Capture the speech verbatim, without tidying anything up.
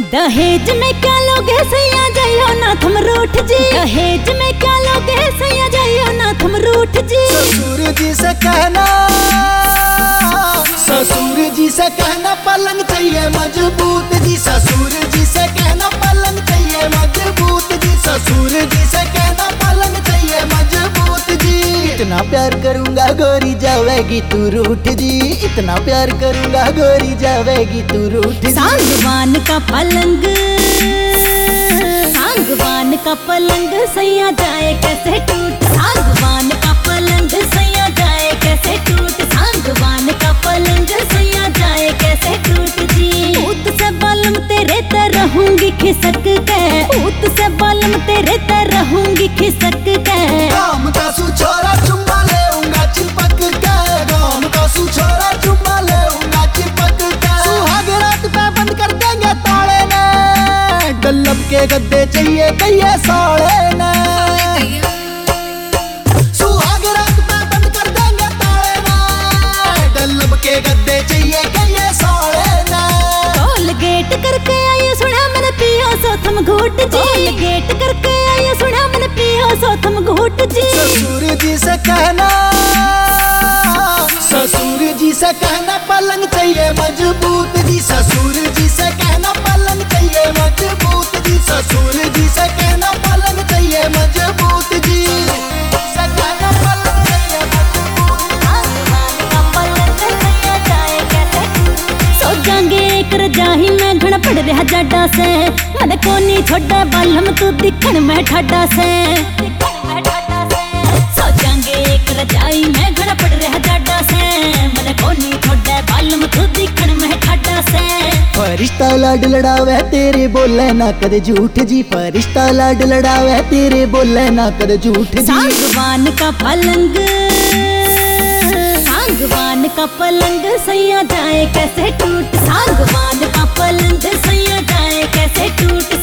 दहेज में क्या लोगे सैया जाइयो ना थम रूठ जी। दहेज में क्या लोगे सैया जाइयो ना थम रूठ जी। ससुर जी से कहना ससुर जी से कहना पलंग चाहिए मजबूत जी। ससुर जी से कहना पलंग चाहिए मजबूत जी। ससुर जी से कहना पलंग चाहिए मजबूत जी। इतना प्यार करूंगा गोरी जावेगी तू रूठ जी। इतना प्यार करूंगा गोरी जावेगी तू रूठ जी। सागवान का पलंग सागवान का पलंग सैया जाए कैसे टूट। सागवान का पलंग सैया जाए कैसे टूट। सागवान का पलंग सैया जाए कैसे टूट जी। ऊत से बालम तेरे ते रहूंगी खिसक के। ऊत से बालम तेरे ते रहूंगी खिसक के। गाम का सुछोरा चुम्मा लेऊंगा चिपक के। गाम का सुछोरा चुम्मा लेऊंगा चिपक के। सुहाग रात पे बंद कर देंगे ताले ने। गल्लब के गद्दे चाहिए कहिए साले ने। सुहाग रात पे बंद कर देंगे ताले ने। गल्लब के गद्दे चाहिए कहिए साले ने। टोल गेट करके आइए सुना मैंने पियो सो थम घूट जी। टोल गेट करके आइए सुना मैंने पियो सो थम घूट जी। ससुर जी से कहना ससुर जी से कहना पलंग चाहिए मजबूत जी। ससुर जी से कहना पलंग चाहिए मजबूत जी। ससुर जी से कहना पलंग चाहिए मजबूत जी। से कहना पलंग चाहिए मजबूत। सो जाएंगे एक रजाही में घण पड़ रहा जाडा से। मन को नहीं छोड़ा बालम तू दिखण में ठाडा से। सो जाएंगे एक रजाई में घण पड़ रहा जाडा से। मन को नहीं छोड़ा बालम तू दिखण में ठाडा से। फरिश्ता लाड लड़ावे तेरे बोले ना कदे झूठ जी। फरिश्ता लाड लड़ावे तेरे बोले ना कदे झूठ जी। सागवान का पलंग सागवान का पलंग सैया जाए कैसे टूट। सागवान का पलंग सैया जाए कैसे टूट।